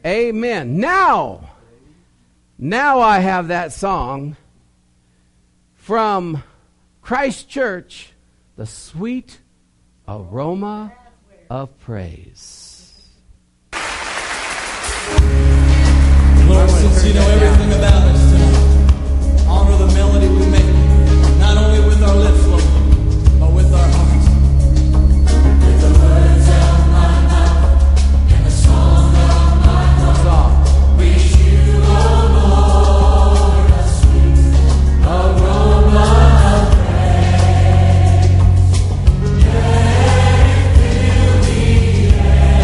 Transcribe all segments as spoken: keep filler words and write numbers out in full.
Amen. Now, now I have that song from Christ Church, The Sweet Aroma of Praise. Lord, since you know everything about us, tonight, honor the melody we make, not only with our lips, Lord, but with our hearts. With the words of my mouth and the song of my heart, reach you, O Lord, a sweet aroma of praise. Yea, fill the air.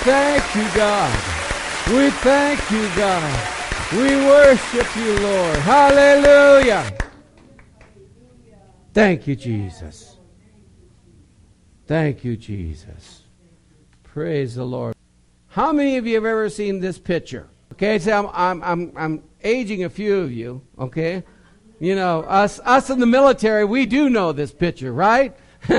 thank you, God. We thank you, God. We worship you, Lord. Hallelujah. Thank you, Jesus. Thank you, Jesus. Praise the Lord. How many of you have ever seen this picture? Okay, so I'm I'm I'm, I'm aging a few of you. Okay, you know us us in the military, we do know this picture, right?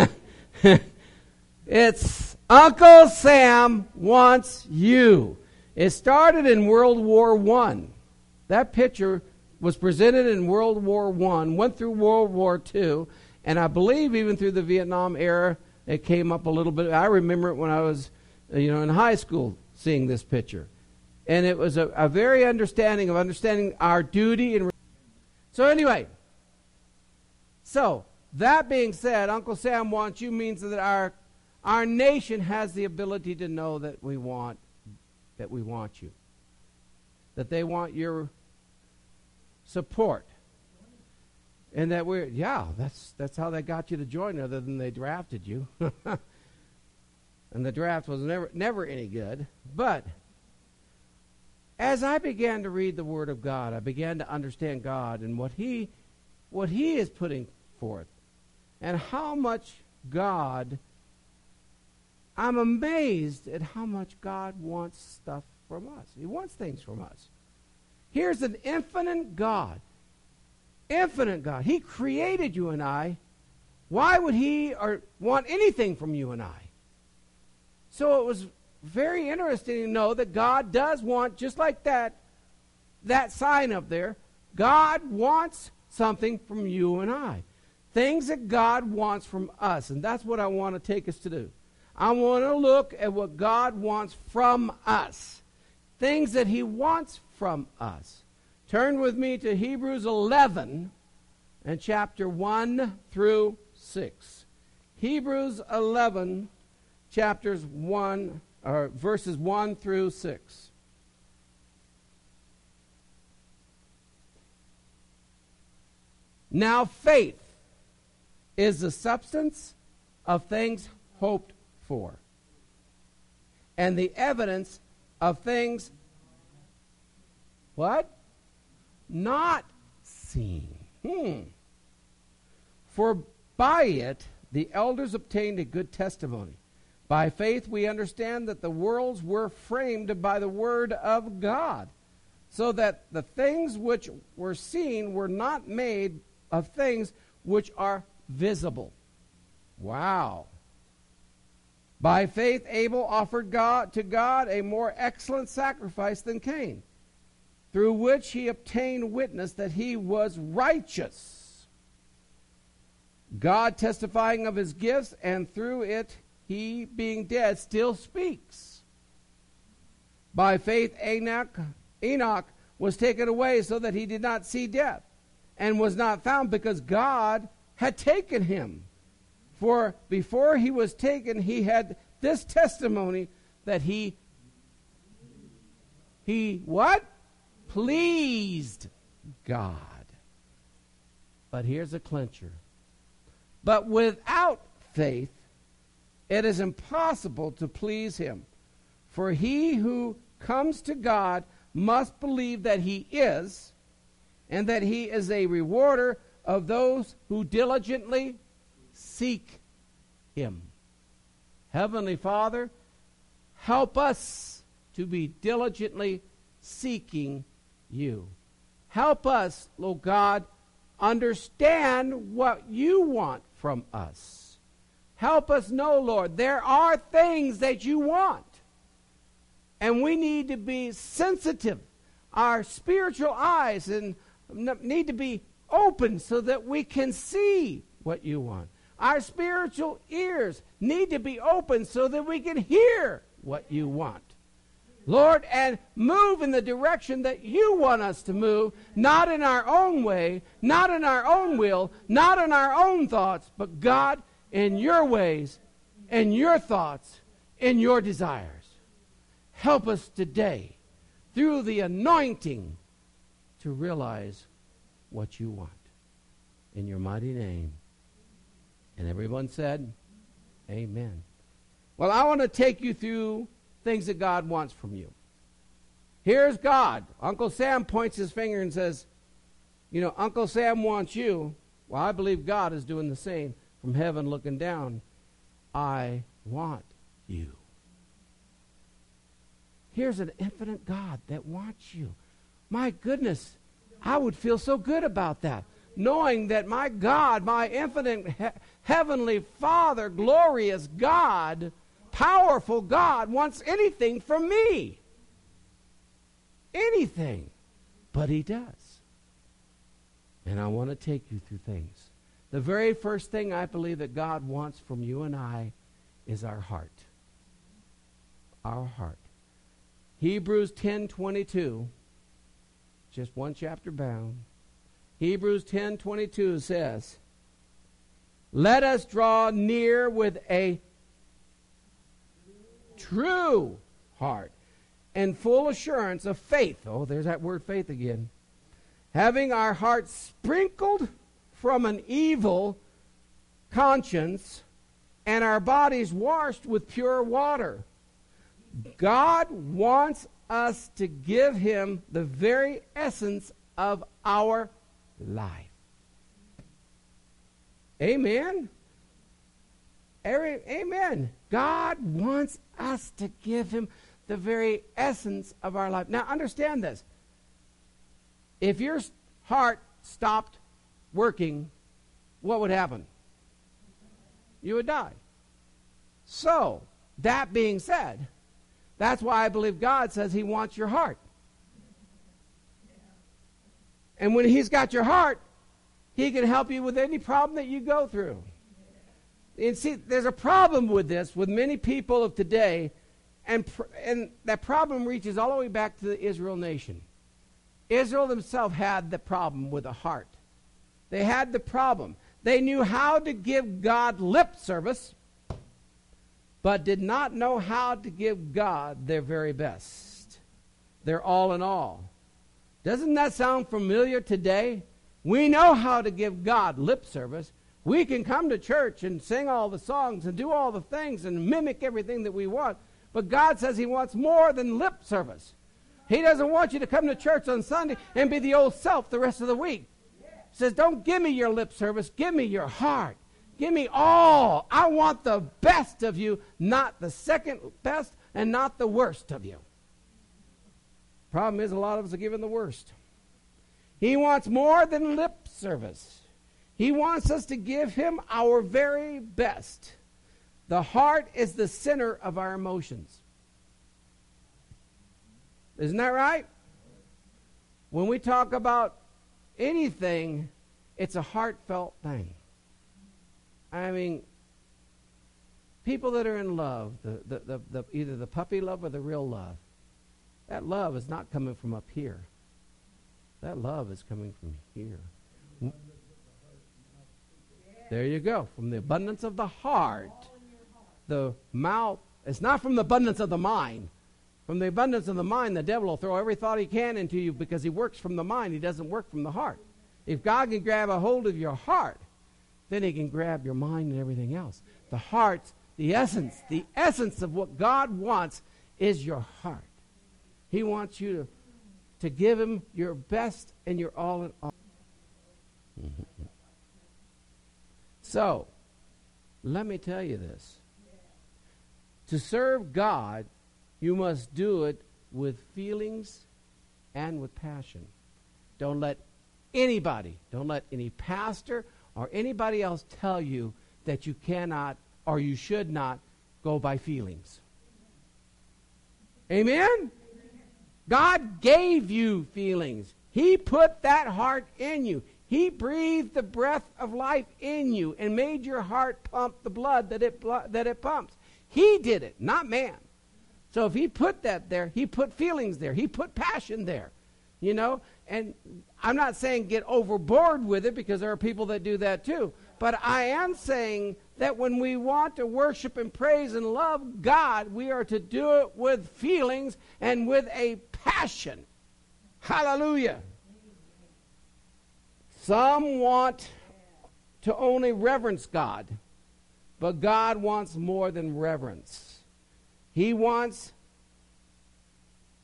It's Uncle Sam Wants You. It started in World War One. That picture was presented in World War One, went through World War Two, and I believe even through the Vietnam era, it came up a little bit. I remember it when I was, you know, in high school, seeing this picture, and it was a, a very understanding of understanding our duty and. So anyway, so that being said, Uncle Sam Wants You means that our our nation has the ability to know that we want that we want you, that they want your support, and that we're yeah that's that's how they got you to join, other than they drafted you. And the draft was never never any good. But as I began to read the Word of God, I began to understand God and what he what he is putting forth, and how much God, I'm amazed at how much God wants stuff from us. He wants things from us. Here's an infinite God. Infinite God. He created you and I. Why would he or want anything from you and I? So it was very interesting to know that God does want, just like that, that sign up there, God wants something from you and I. Things that God wants from us. And that's what I want to take us to do. I want to look at what God wants from us. Things that he wants from us. Turn with me to Hebrews eleven and chapter one through six. Hebrews eleven, chapters one, or verses one through six. Now faith is the substance of things hoped for, and the evidence of things what? Not seen. Hmm. For by it the elders obtained a good testimony. By faith we understand that the worlds were framed by the word of God, so that the things which were seen were not made of things which are visible. Wow. By faith Abel offered God to God a more excellent sacrifice than Cain, through which he obtained witness that he was righteous, God testifying of his gifts, and through it he, being dead, still speaks. By faith Enoch, Enoch was taken away so that he did not see death, and was not found because God had taken him. For before he was taken, he had this testimony that he, he what? Pleased God. But here's a clincher. But without faith, it is impossible to please him. For he who comes to God must believe that he is, and that he is a rewarder of those who diligently seek him. Heavenly Father, help us to be diligently seeking you. Help us, Lord God, understand what you want from us. Help us know, Lord, there are things that you want, and we need to be sensitive. Our spiritual eyes and need to be open so that we can see what you want. Our spiritual ears need to be open so that we can hear what you want, Lord, and move in the direction that you want us to move, not in our own way, not in our own will, not in our own thoughts, but God, in your ways, in your thoughts, in your desires. Help us today, through the anointing, to realize what you want. In your mighty name. And everyone said, amen. Well, I want to take you through things that God wants from you. Here's God. Uncle Sam points his finger and says, you know, Uncle Sam wants you. Well, I believe God is doing the same from heaven looking down. I want you. Here's an infinite God that wants you. My goodness, I would feel so good about that. Knowing that my God, my infinite he- heavenly Father, glorious God, powerful God, wants anything from me. Anything. But he does. And I want to take you through things. The very first thing I believe that God wants from you and I is our heart. Our heart. Hebrews ten twenty-two, just one chapter bound. Hebrews ten twenty-two says, let us draw near with a true heart and full assurance of faith. Oh, there's that word faith again. Having our hearts sprinkled from an evil conscience and our bodies washed with pure water. God wants us to give him the very essence of our life. Amen. Amen. God wants us to give him the very essence of our life. Now understand this. If your heart stopped working, what would happen? You would die. So, that being said, that's why I believe God says he wants your heart. And when he's got your heart, he can help you with any problem that you go through. And see, there's a problem with this, with many people of today, and, pr- and that problem reaches all the way back to the Israel nation. Israel themselves had the problem with the heart. They had the problem. They knew how to give God lip service, but did not know how to give God their very best, their all in all. Doesn't that sound familiar today? We know how to give God lip service. We can come to church and sing all the songs and do all the things and mimic everything that we want, but God says he wants more than lip service. He doesn't want you to come to church on Sunday and be the old self the rest of the week. He says, don't give me your lip service, give me your heart. Give me all. I want the best of you, not the second best and not the worst of you. Problem is, a lot of us are giving the worst. He wants more than lip service. He wants us to give him our very best. The heart is the center of our emotions. Isn't that right? When we talk about anything, it's a heartfelt thing. I mean, people that are in love, the, the, the, the, either the puppy love or the real love, that love is not coming from up here. That love is coming from here. There you go. From the abundance of the heart, the mouth, it's not from the abundance of the mind. From the abundance of the mind, the devil will throw every thought he can into you because he works from the mind. He doesn't work from the heart. If God can grab a hold of your heart, then he can grab your mind and everything else. The heart, the essence, the essence of what God wants is your heart. He wants you to, to give him your best and your all in all. Mm-hmm. So, let me tell you this. To serve God, you must do it with feelings and with passion. Don't let anybody, don't let any pastor or anybody else tell you that you cannot or you should not go by feelings. Amen? God gave you feelings. He put that heart in you. He breathed the breath of life in you and made your heart pump the blood that it that it pumps. He did it, not man. So if he put that there, he put feelings there. He put passion there. You know, and I'm not saying get overboard with it because there are people that do that too. But I am saying that when we want to worship and praise and love God, we are to do it with feelings and with a passion. Hallelujah. Some want to only reverence God, but God wants more than reverence. He wants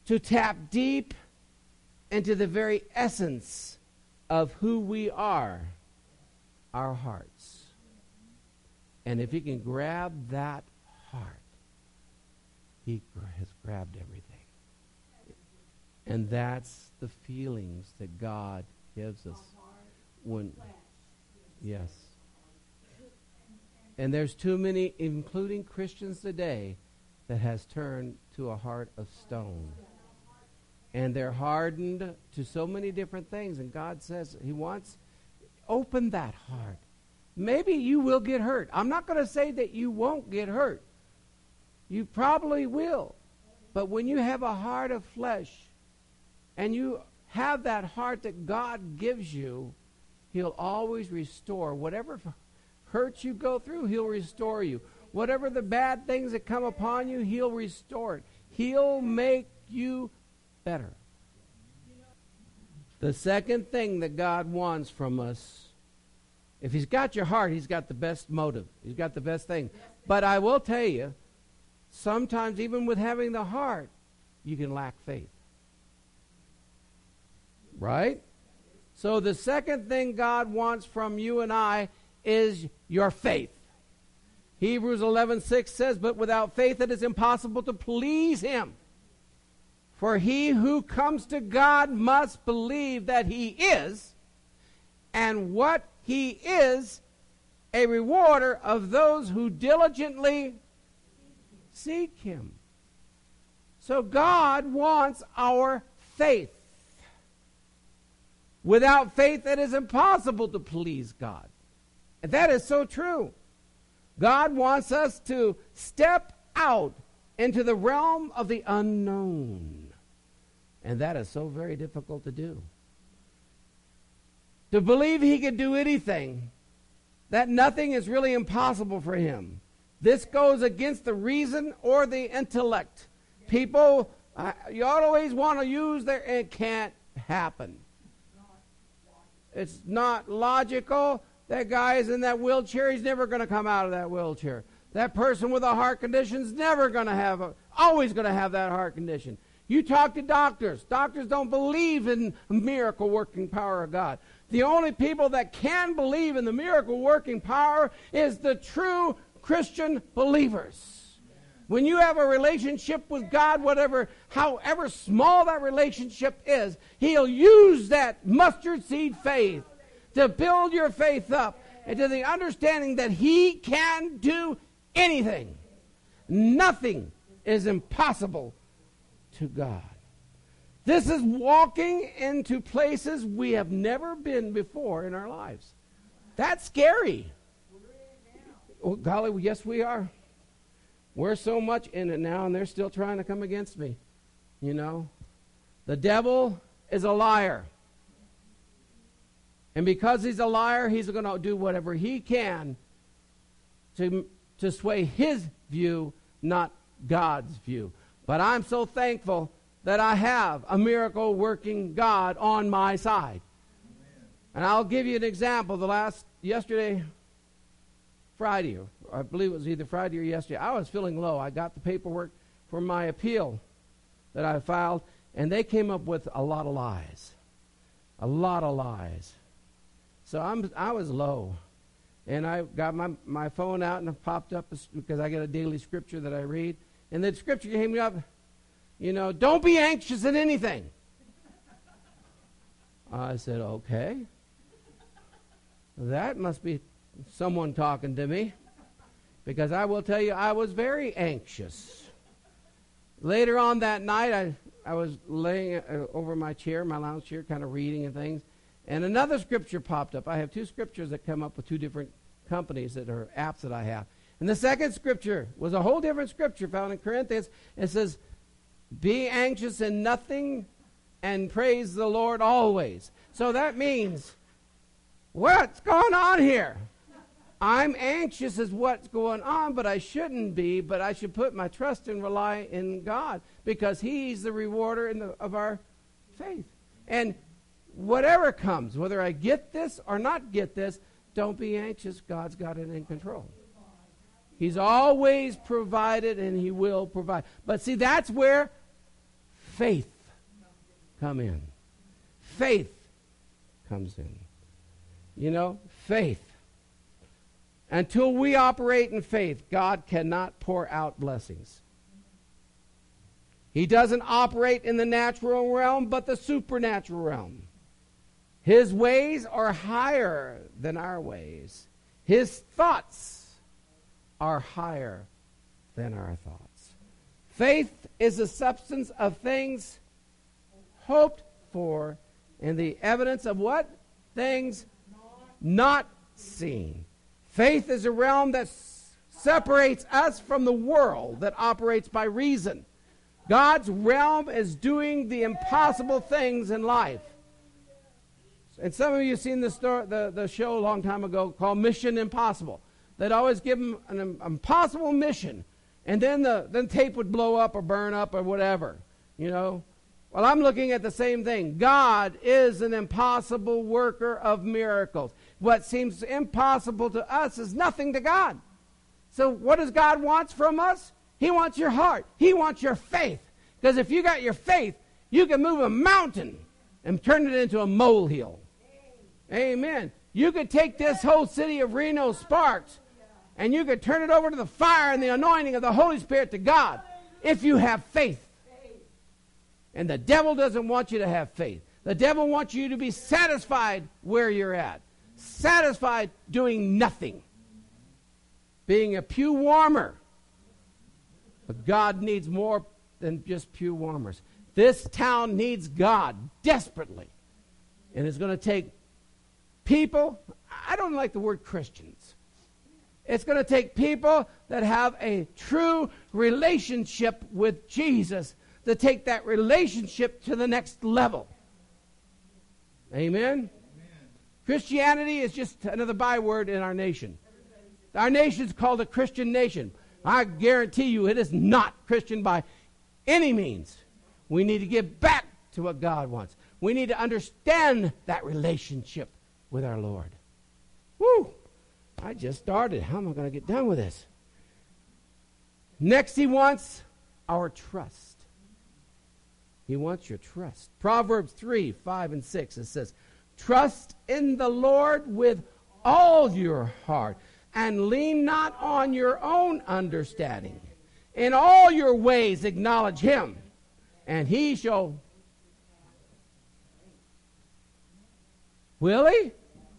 to tap deep into the very essence of who we are, our hearts. And if he can grab that heart, he has grabbed everything. And that's the feelings that God gives us when, yes. And there's too many, including Christians today, that has turned to a heart of stone. And they're hardened to so many different things. And God says he wants, open that heart. Maybe you will get hurt. I'm not going to say that you won't get hurt. You probably will. But when you have a heart of flesh, and you have that heart that God gives you, he'll always restore. Whatever hurts you go through, he'll restore you. Whatever the bad things that come upon you, he'll restore it. He'll make you better. The second thing that God wants from us, if he's got your heart, he's got the best motive. He's got the best thing. But I will tell you, sometimes even with having the heart, you can lack faith. Right? So the second thing God wants from you and I is your faith. Hebrews eleven six says, but without faith it is impossible to please him. For he who comes to God must believe that he is, and what he is, a rewarder of those who diligently seek him. So God wants our faith. Without faith, it is impossible to please God. And that is so true. God wants us to step out into the realm of the unknown. And that is so very difficult to do. To believe he can do anything, that nothing is really impossible for him. This goes against the reason or the intellect. People, uh, you always want to use their, it can't happen. It's not logical. That guy is in that wheelchair. He's never going to come out of that wheelchair. That person with a heart condition is never going to have, a, always going to have that heart condition. You talk to doctors. Doctors don't believe in the miracle working power of God. The only people that can believe in the miracle working power is the true Christian believers. When you have a relationship with God, whatever, however small that relationship is, he'll use that mustard seed faith to build your faith up into the understanding that he can do anything. Nothing is impossible to God. This is walking into places we have never been before in our lives. That's scary. Oh, golly, yes, we are. We're so much in it now, and they're still trying to come against me. You know, the devil is a liar. And because he's a liar, he's going to do whatever he can to, to sway his view, not God's view. But I'm so thankful that I have a miracle-working God on my side. Amen. And I'll give you an example. The last, yesterday, Friday, or I believe it was either Friday or yesterday, I was feeling low. I got the paperwork for my appeal that I filed, and they came up with a lot of lies. A lot of lies. So I'm, I was low. And I got my, my phone out and it popped up because I get a daily scripture that I read. And the scripture came up, you know, don't be anxious in anything. I said, okay. That must be someone talking to me. Because I will tell you, I was very anxious. Later on that night, I, I was laying uh, over my chair, my lounge chair, kind of reading and things. And another scripture popped up. I have two scriptures that come up with two different companies that are apps that I have. And the second scripture was a whole different scripture found in Corinthians. It says, be anxious in nothing and praise the Lord always. So that means, what's going on here? I'm anxious as what's going on, but I shouldn't be, but I should put my trust and rely in God because he's the rewarder in the, of our faith. And whatever comes, whether I get this or not get this, don't be anxious. God's got it in control. He's always provided and he will provide. But see, that's where faith come in. Faith comes in. You know, faith. Until we operate in faith, God cannot pour out blessings. He doesn't operate in the natural realm, but the supernatural realm. His ways are higher than our ways. His thoughts are higher than our thoughts. Faith is the substance of things hoped for and the evidence of what? Things not seen. Faith is a realm that s- separates us from the world that operates by reason. God's realm is doing the impossible things in life. And some of you have seen the, story, the, the show a long time ago called Mission Impossible. They'd always give them an im- impossible mission, and then the then tape would blow up or burn up or whatever, you know. Well, I'm looking at the same thing. God is an impossible worker of miracles. What seems impossible to us is nothing to God. So what does God want from us? He wants your heart. He wants your faith. Because if you got your faith, you can move a mountain and turn it into a molehill. Amen. You could take this whole city of Reno Sparks and you could turn it over to the fire and the anointing of the Holy Spirit to God if you have faith. And the devil doesn't want you to have faith. The devil wants you to be satisfied where you're at. Satisfied doing nothing. Being a pew warmer. But God needs more than just pew warmers. This town needs God desperately. And it's going to take people, I don't like the word Christians. It's going to take people that have a true relationship with Jesus to take that relationship to the next level. Amen? Amen. Christianity is just another byword in our nation. Our nation's called a Christian nation. I guarantee you it is not Christian by any means. We need to get back to what God wants. We need to understand that relationship with our Lord. Woo! I just started. How am I going to get done with this? Next, he wants our trust. He wants your trust. Proverbs three, five, and six, it says, trust in the Lord with all your heart, and lean not on your own understanding. In all your ways acknowledge him, and he shall... Will he?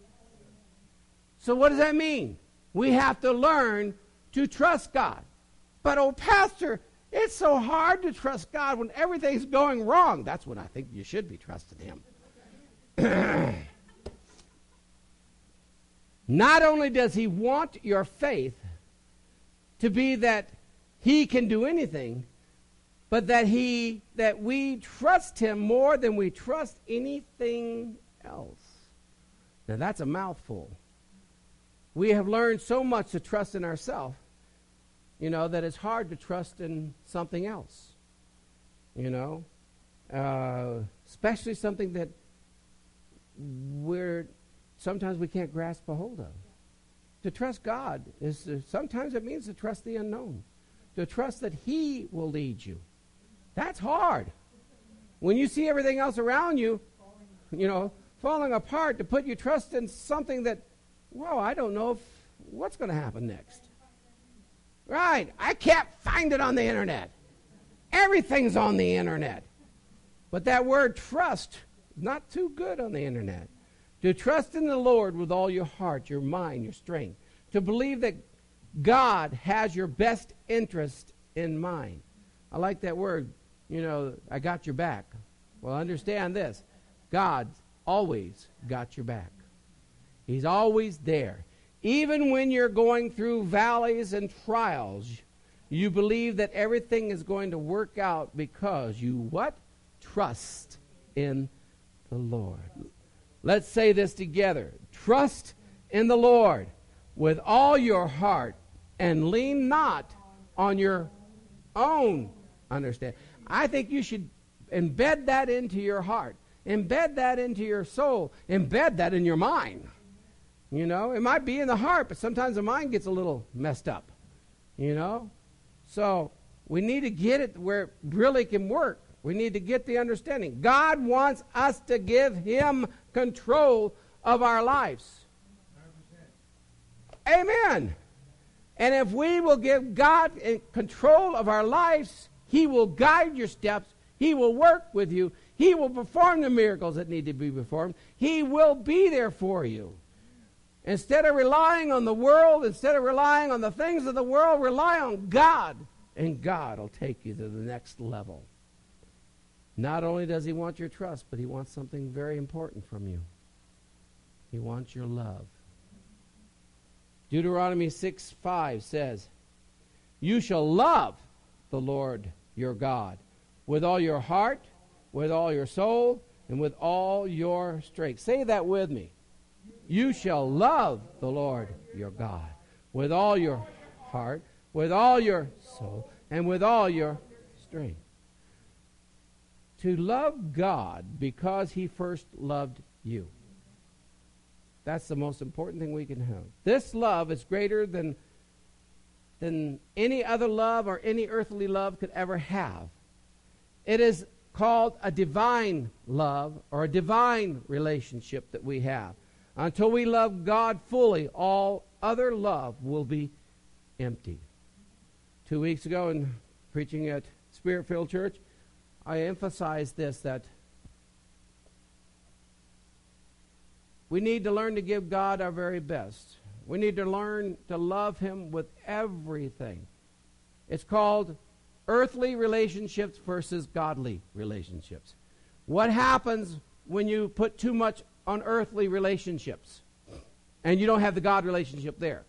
So what does that mean? We have to learn to trust God. But, oh, Pastor, it's so hard to trust God when everything's going wrong. That's when I think you should be trusting him. Not only does he want your faith to be that he can do anything, but that he that we trust him more than we trust anything else. Now that's a mouthful. We have learned so much to trust in ourselves, you know, that it's hard to trust in something else. You know, uh, especially something that we're sometimes we can't grasp a hold of. To trust God is to, sometimes it means to trust the unknown. To trust that he will lead you. That's hard. When you see everything else around you, you know, falling apart, to put your trust in something that, whoa, I don't know if, what's going to happen next. Right. I can't find it on the internet. Everything's on the internet. But that word trust, not too good on the internet. To trust in the Lord with all your heart, your mind, your strength. To believe that God has your best interest in mind. I like that word, you know, I got your back. Well, understand this. God's always got your back. He's always there. Even when you're going through valleys and trials, you believe that everything is going to work out because you what? Trust in the Lord. Let's say this together. Trust in the Lord with all your heart and lean not on your own understanding. I think you should embed that into your heart. Embed that into your soul. Embed that in your mind. You know, it might be in the heart, but sometimes the mind gets a little messed up. You know? So we need to get it where it really can work. We need to get the understanding. God wants us to give Him control of our lives. Amen. And if we will give God control of our lives, He will guide your steps. He will work with you. He will perform the miracles that need to be performed. He will be there for you. Instead of relying on the world, instead of relying on the things of the world, rely on God. And God will take you to the next level. Not only does He want your trust, but He wants something very important from you. He wants your love. Deuteronomy six five says, "You shall love the Lord your God with all your heart, with all your soul, and with all your strength." Say that with me. You shall love the Lord your God with all your heart, with all your soul, and with all your strength. To love God because He first loved you. That's the most important thing we can have. This love is greater than, than any other love or any earthly love could ever have. It is called a divine love or a divine relationship that we have. Until we love God fully, all other love will be empty. Two weeks ago in preaching at Spirit-Filled Church, I emphasized this, that we need to learn to give God our very best. We need to learn to love Him with everything. It's called earthly relationships versus godly relationships. What happens when you put too much on earthly relationships and you don't have the God relationship there?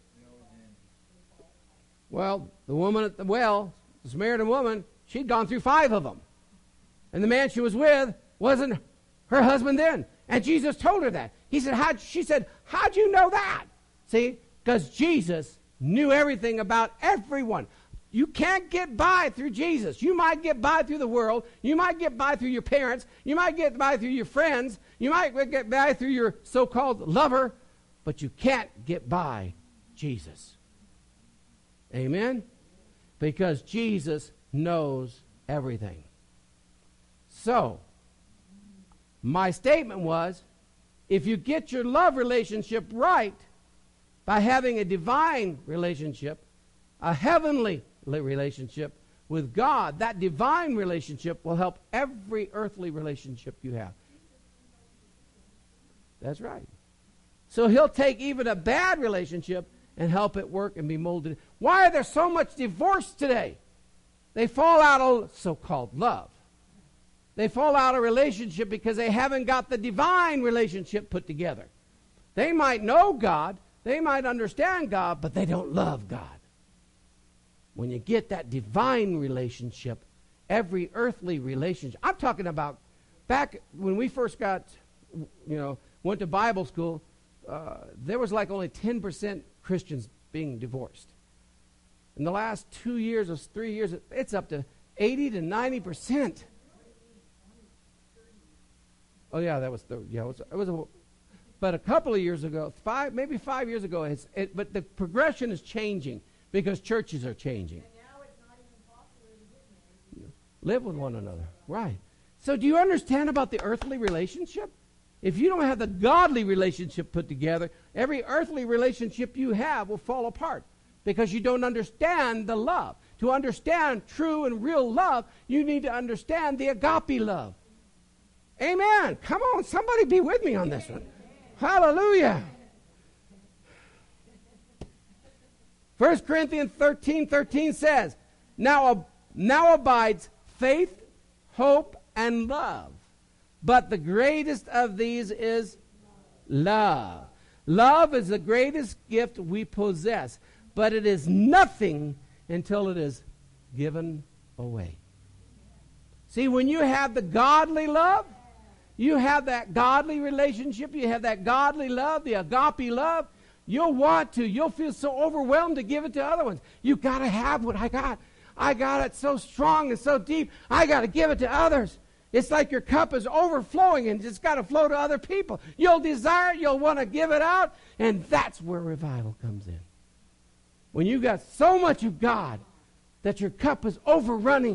Well, the woman at the well, the Samaritan woman, she'd gone through five of them. And the man she was with wasn't her husband then. And Jesus told her that. He said, How'd, she said, how'd you know that? See, because Jesus knew everything about everyone. You can't get by through Jesus. You might get by through the world. You might get by through your parents. You might get by through your friends. You might get by through your so-called lover. But you can't get by Jesus. Amen? Because Jesus knows everything. So, my statement was, if you get your love relationship right by having a divine relationship, a heavenly relationship with God, that divine relationship will help every earthly relationship you have. That's right. So He'll take even a bad relationship and help it work and be molded. Why are there so much divorce today? They fall out of so-called love. They fall out of relationship because they haven't got the divine relationship put together. They might know God, they might understand God, but they don't love God. When you get that divine relationship, every earthly relationship, I'm talking about back when we first got, you know, went to Bible school, uh, there was like only ten percent Christians being divorced. In the last two years or three years, it's up to eighty to ninety percent. Oh yeah, that was the, yeah. It was, it was a, but a couple of years ago, five maybe five years ago, it's, it, but the progression is changing because churches are changing. And now it's not even possible to get married. Live with one another, right? So, do you understand about the earthly relationship? If you don't have the godly relationship put together, every earthly relationship you have will fall apart because you don't understand the love. To understand true and real love, you need to understand the agape love. Amen. Come on, somebody be with me on this one. Hallelujah. First Corinthians thirteen thirteen says, now, now abides faith, hope, and love. But the greatest of these is love. Love is the greatest gift we possess, but it is nothing until it is given away. See, when you have the godly love, you have that godly relationship, you have that godly love, the agape love, you'll want to, you'll feel so overwhelmed to give it to other ones. You've got to have what I got. I got it so strong and so deep, I got to give it to others. It's like your cup is overflowing and it's got to flow to other people. You'll desire it, you'll want to give it out, and that's where revival comes in. When you got so much of God that your cup is overrunning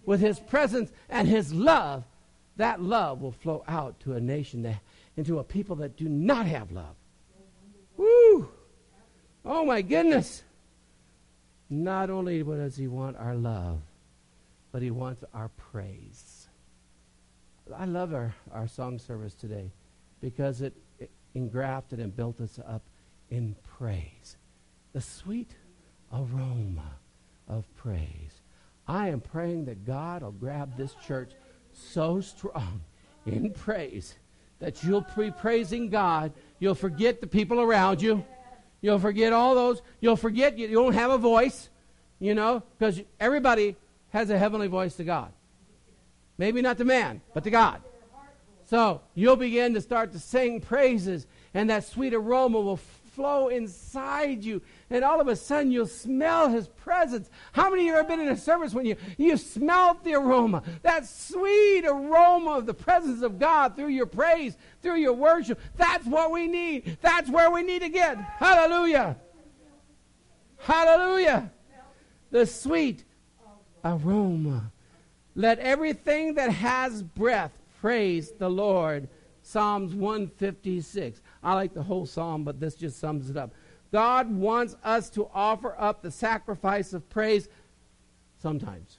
with his presence and his love, that love will flow out to a nation, that, into a people that do not have love. Woo! Oh my goodness. Not only does he want our love, but he wants our praise. I love our, our song service today because it, it engrafted and built us up in praise. The sweet aroma of praise. I am praying that God will grab this church so strong in praise that you'll be praising God. You'll forget the people around you. You'll forget all those. You'll forget you don't have a voice, you know, because everybody has a heavenly voice to God. Maybe not to man, but to God. So you'll begin to start to sing praises, and that sweet aroma will flow inside you, and all of a sudden you'll smell his presence. How many of you have ever been in a service when you, you smelled the aroma, that sweet aroma of the presence of God through your praise, through your worship? That's what we need. That's where we need to get. Hallelujah. Hallelujah. The sweet aroma. Let everything that has breath praise the Lord. Psalms one fifty-six. I like the whole psalm, but this just sums it up. God wants us to offer up the sacrifice of praise sometimes.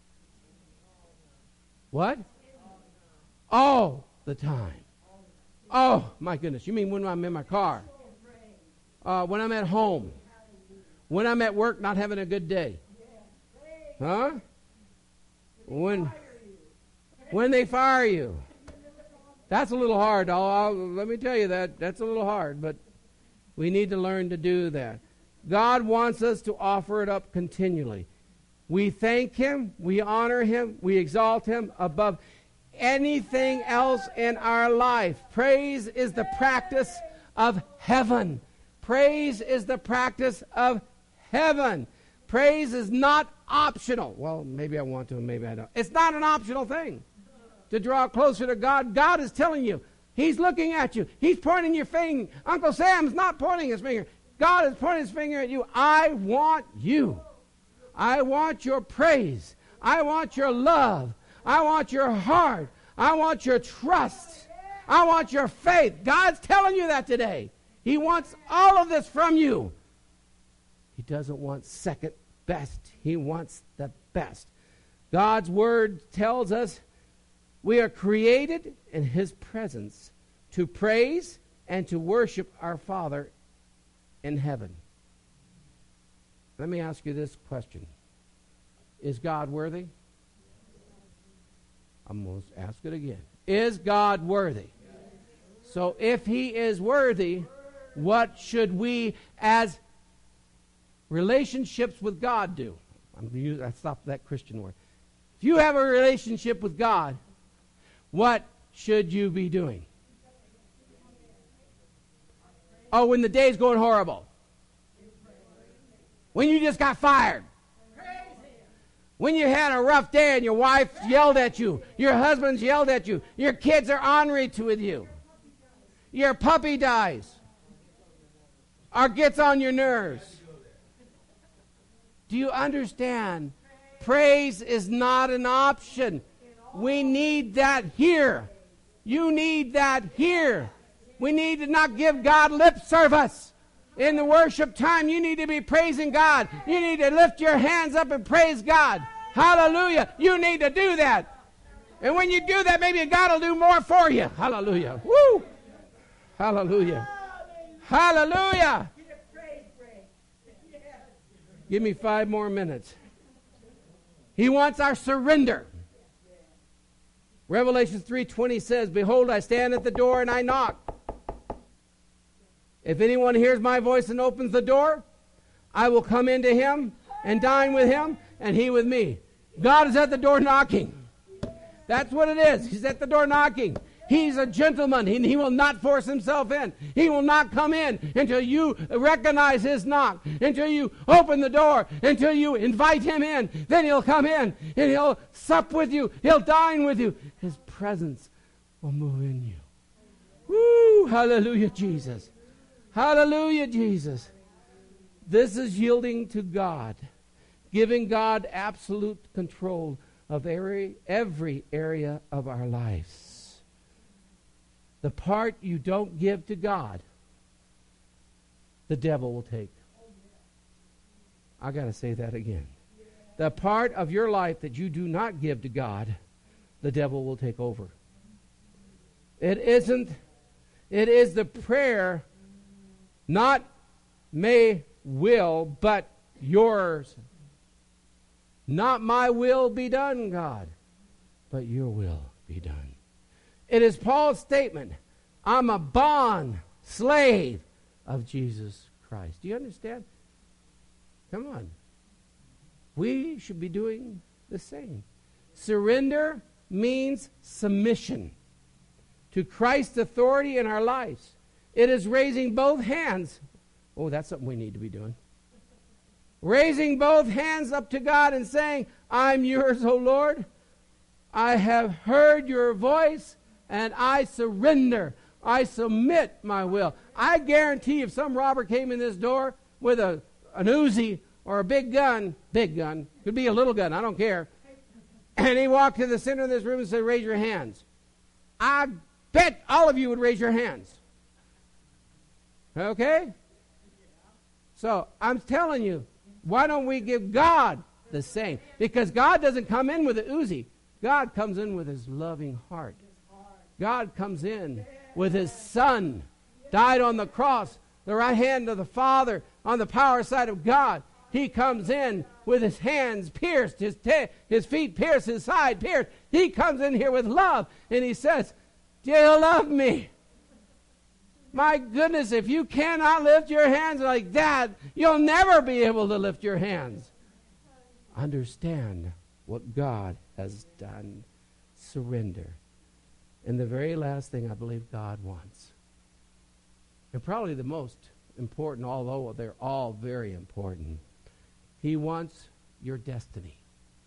What? All the time. Oh, my goodness. You mean when I'm in my car? Uh, when I'm at home? When I'm at work not having a good day? Huh? When, when they fire you. That's a little hard. I'll, I'll, let me tell you that. That's a little hard, but we need to learn to do that. God wants us to offer it up continually. We thank him, we honor him, we exalt him above anything else in our life. Praise is the practice of heaven. Praise is the practice of heaven. Praise is not optional. Well, maybe I want to, maybe I don't. It's not an optional thing. To draw closer to God, God is telling you. He's looking at you. He's pointing your finger. Uncle Sam's not pointing his finger. God is pointing his finger at you. I want you. I want your praise. I want your love. I want your heart. I want your trust. I want your faith. God's telling you that today. He wants all of this from you. He doesn't want second best. He wants the best. God's word tells us we are created in his presence to praise and to worship our Father in heaven. Let me ask you this question. Is God worthy? I'm going to ask it again. Is God worthy? So if he is worthy, what should we as relationships with God do? I'm going to use, I stopped that Christian word. If you have a relationship with God, what should you be doing? Oh, when the day's going horrible. When you just got fired. When you had a rough day and your wife yelled at you. Your husband's yelled at you. Your kids are ornery to with you. Your puppy dies. Or gets on your nerves. Do you understand? Praise is not an option. We need that here. You need that here. We need to not give God lip service. In the worship time, you need to be praising God. You need to lift your hands up and praise God. Hallelujah. You need to do that. And when you do that, maybe God will do more for you. Hallelujah. Woo! Hallelujah. Hallelujah. Give me five more minutes. He wants our surrender. Revelation three twenty says, behold, I stand at the door and I knock. If anyone hears my voice and opens the door, I will come into him and dine with him and he with me. God is at the door knocking. That's what it is. He's at the door knocking. He's a gentleman, and he will not force himself in. He will not come in until you recognize his knock, until you open the door, until you invite him in. Then he'll come in, and he'll sup with you. He'll dine with you. His presence will move in you. Woo! Hallelujah, Jesus. Hallelujah, Jesus. This is yielding to God, giving God absolute control of every, every area of our lives. The part you don't give to God, the devil will take. I got to say that again. The part of your life that you do not give to God, the devil will take over. It isn't, it is the prayer, not may, will, but yours. Not my will be done, God, but your will be done. It is Paul's statement, I'm a bond slave of Jesus Christ. Do you understand? Come on. We should be doing the same. Surrender means submission to Christ's authority in our lives. It is raising both hands. Oh, that's something we need to be doing. Raising both hands up to God and saying, I'm yours, O Lord. I have heard your voice and I surrender. I submit my will. I guarantee if some robber came in this door with a an Uzi or a big gun, big gun, could be a little gun, I don't care, and he walked to the center of this room and said, raise your hands. I bet all of you would raise your hands. Okay? So I'm telling you, why don't we give God the same? Because God doesn't come in with an Uzi. God comes in with his loving heart. God comes in with his Son, died on the cross, the right hand of the Father, on the power side of God. He comes in with his hands pierced, his, te- his feet pierced, his side pierced. He comes in here with love, and he says, do you love me? My goodness, if you cannot lift your hands like that, you'll never be able to lift your hands. Understand what God has done. Surrender. And the very last thing I believe God wants, and probably the most important, although they're all very important, he wants your destiny.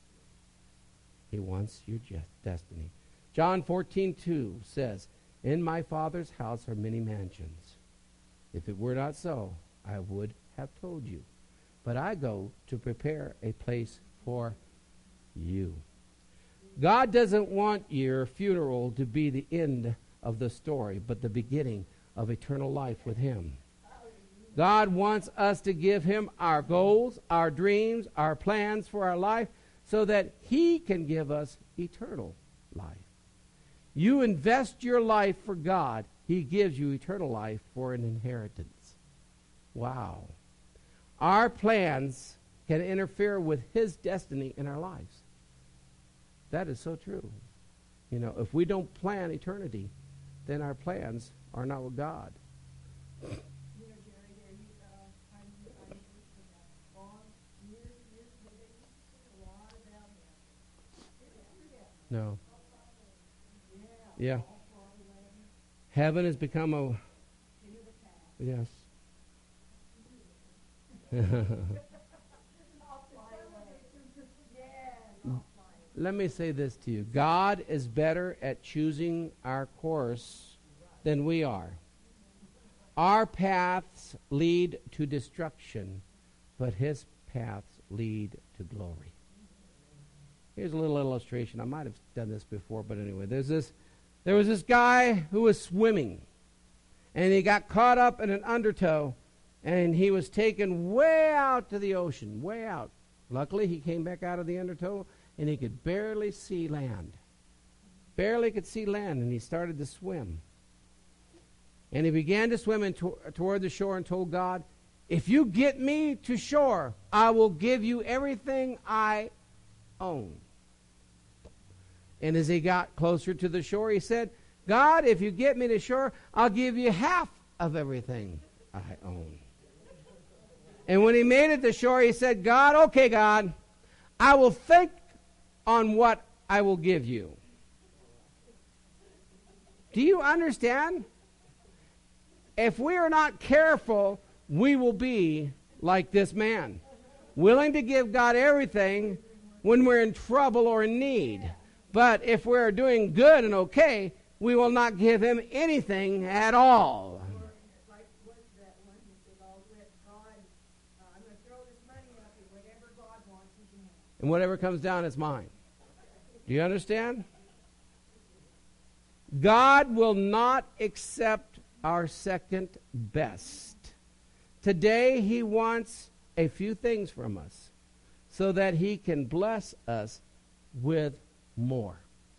He wants your je- destiny. John fourteen two says, in my Father's house are many mansions. If it were not so, I would have told you. But I go to prepare a place for you. God doesn't want your funeral to be the end of the story, but the beginning of eternal life with him. God wants us to give him our goals, our dreams, our plans for our life, so that he can give us eternal life. You invest your life for God, he gives you eternal life for an inheritance. Wow. Our plans can interfere with his destiny in our lives. That is so true. You know, if we don't plan eternity, then our plans are not with God. You know, Jerry, there you uh, I'm, I'm listening to that long years and years ago. They used to sing a lot about him. No. Yeah. Yeah. Heaven has become a... Yes. Let me say this to you. God is better at choosing our course than we are. Our paths lead to destruction, but his paths lead to glory. Here's a little illustration. I might have done this before, but anyway, there's this there was this guy who was swimming, and he got caught up in an undertow, and he was taken way out to the ocean, way out. Luckily, he came back out of the undertow, and he could barely see land. Barely could see land, and he started to swim. And he began to swim in to- toward the shore and told God, if you get me to shore, I will give you everything I own. And as he got closer to the shore, he said, God, if you get me to shore, I'll give you half of everything I own. And when he made it to shore, he said, God, okay, God, I will think on what I will give you. Do you understand? If we are not careful, we will be like this man, willing to give God everything when we're in trouble or in need. But if we're doing good and okay, we will not give him anything at all. Like what's that one who said, I'll let God, uh, I'm going to throw this money up, and whatever God wants, he can have. And whatever comes down is mine. Do you understand? God will not accept our second best. Today, He wants a few things from us so that He can bless us with more.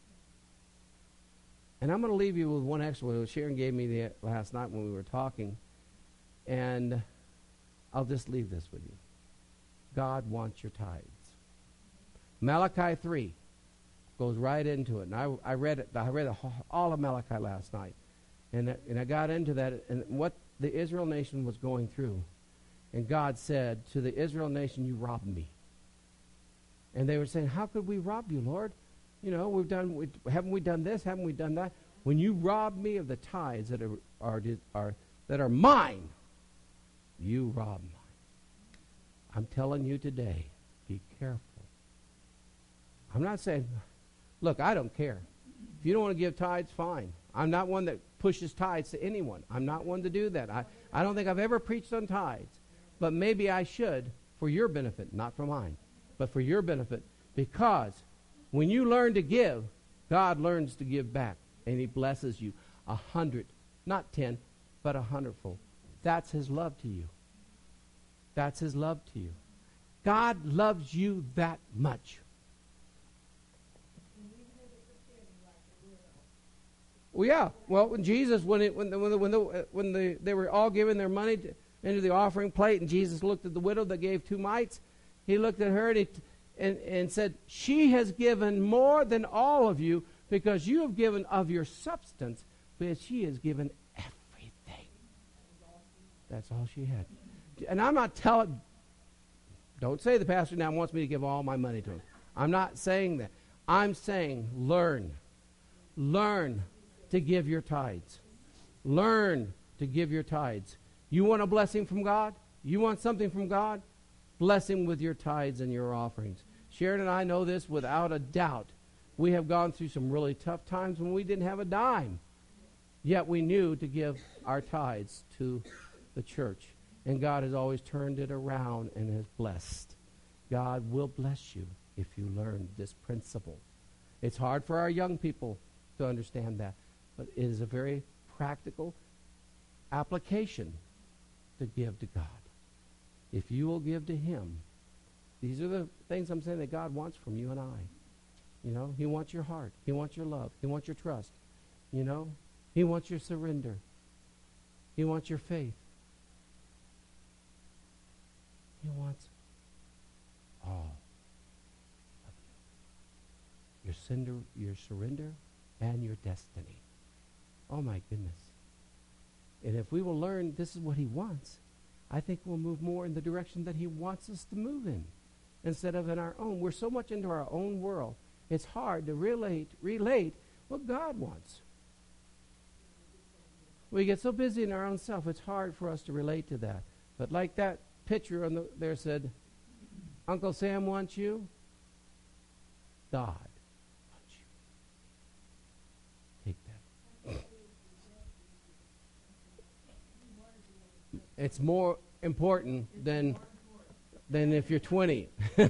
And I'm going to leave you with one extra one. Sharon gave me the last night when we were talking. And I'll just leave this with you. God wants your tithes. Malachi three goes right into it. And I, I read it. I read all of Malachi last night. And, and I got into that and what the Israel nation was going through. And God said to the Israel nation, you robbed me. And they were saying, how could we rob you, Lord? You know, we've done, we, haven't we done this? Haven't we done that? When you rob me of the tithes that are, are, are, that are mine, you rob mine. I'm telling you today, be careful. I'm not saying, look, I don't care. If you don't want to give tithes, fine. I'm not one that pushes tithes to anyone. I'm not one to do that. I, I don't think I've ever preached on tithes. But maybe I should for your benefit, not for mine, but for your benefit. Because when you learn to give, God learns to give back. And He blesses you a hundred, not ten, but a hundredfold. That's His love to you. That's His love to you. God loves you that much. Well, yeah. Well, when Jesus, when it, when the, when the, when, the, when the, they were all giving their money to, into the offering plate, and Jesus looked at the widow that gave two mites, He looked at her and, he, and, and said, she has given more than all of you because you have given of your substance, but she has given everything. That's all she had. And I'm not telling, don't say the pastor now wants me to give all my money to him. I'm not saying that. I'm saying learn. Learn to give your tithes. Learn to give your tithes. You want a blessing from God? You want something from God? Bless Him with your tithes and your offerings. Sharon and I know this without a doubt. We have gone through some really tough times when we didn't have a dime. Yet we knew to give our tithes to the church. And God has always turned it around and has blessed. God will bless you if you learn this principle. It's hard for our young people to understand that. But it is a very practical application to give to God. If you will give to Him, these are the things I'm saying that God wants from you and I. You know, He wants your heart. He wants your love. He wants your trust. You know, He wants your surrender. He wants your faith. He wants all of you. Your, cinder, your surrender and your destiny. Oh my goodness. And if we will learn this is what He wants, I think we'll move more in the direction that He wants us to move in instead of in our own. We're so much into our own world. It's hard to relate, relate what God wants. We get so busy in our own self, it's hard for us to relate to that. But like that picture on the, there said, Uncle Sam wants you, God wants you. Take that. It's more important than than if you're twenty.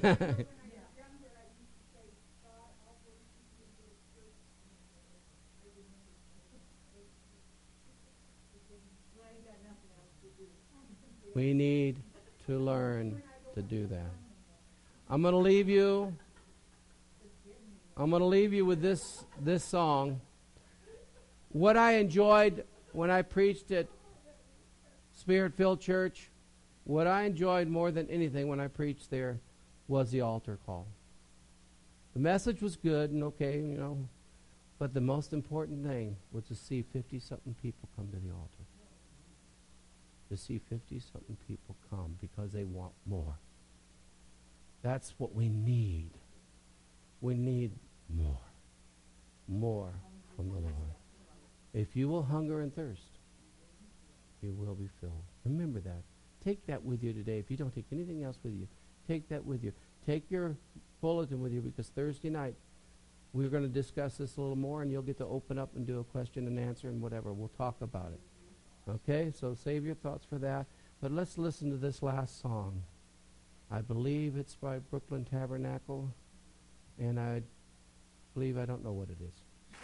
We need to learn to do that. I'm going to leave you. I'm going to leave you with this this song. What I enjoyed when I preached at Spirit-Filled Church, what I enjoyed more than anything when I preached there was the altar call. The message was good and okay, you know, but the most important thing was to see fifty-something people come to the altar. To see fifty-something people come because they want more. That's what we need. We need more. More from the Lord. If you will hunger and thirst, you will be filled. Remember that. Take that with you today. If you don't take anything else with you, take that with you. Take your bulletin with you because Thursday night we're going to discuss this a little more and you'll get to open up and do a question and answer and whatever. We'll talk about it. Okay, so save your thoughts for that. But let's listen to this last song. I believe it's by Brooklyn Tabernacle. And I believe I don't know what it is.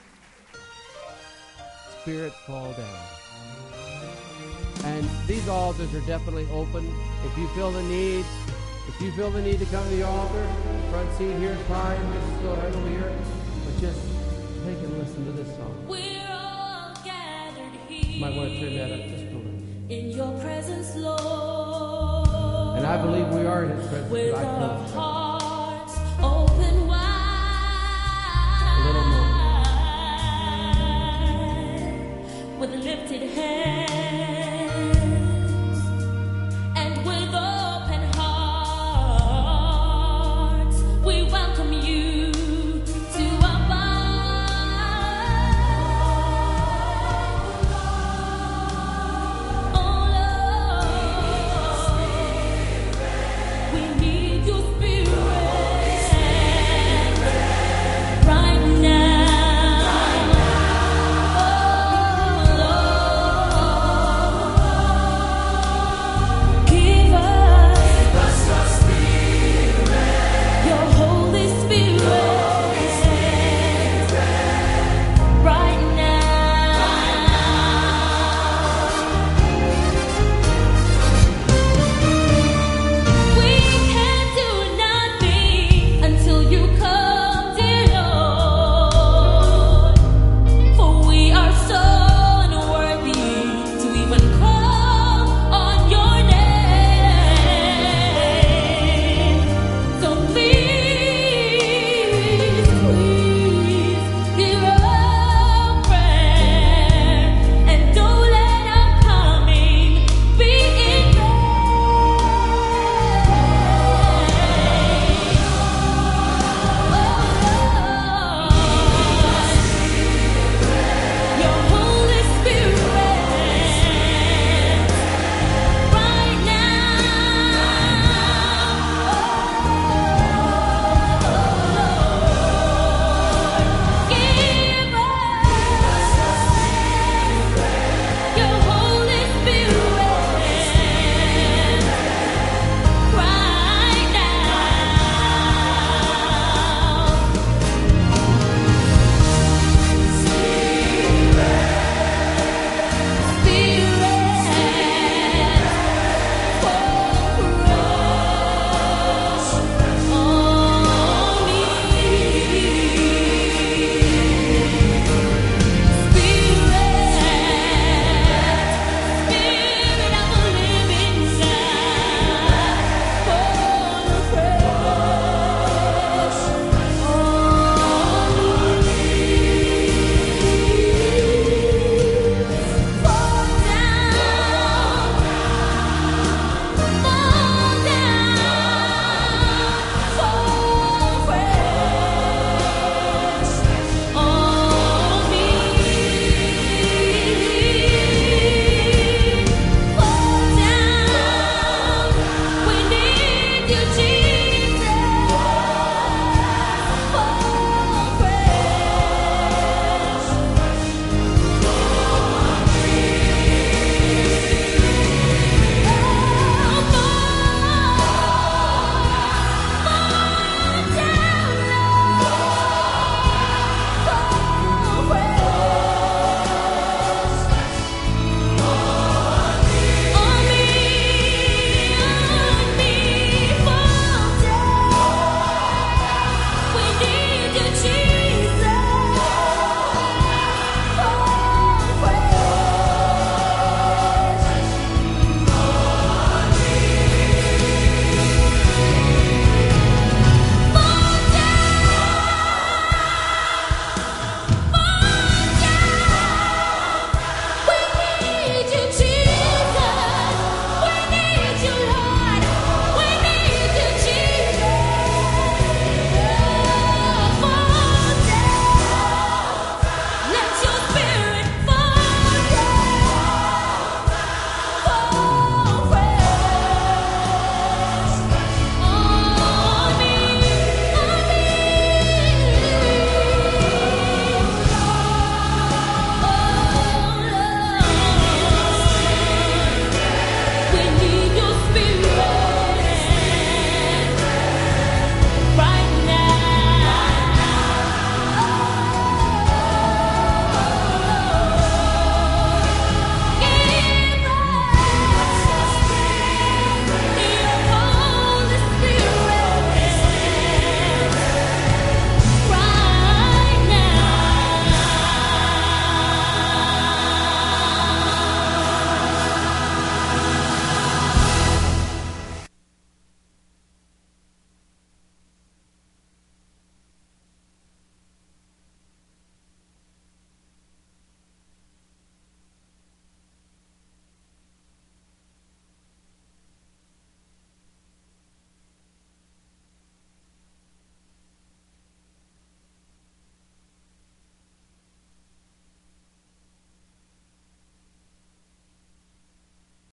Spirit, fall down. And these altars are definitely open. If you feel the need, if you feel the need to come to the altar, the front seat here is fine. Just go right over here. But just take and listen to this song. We're all gathered here. You might want to turn that up just a little. In your presence, Lord. And I believe we are in His presence. With I our know. hearts open wide. A little more. With lifted hands.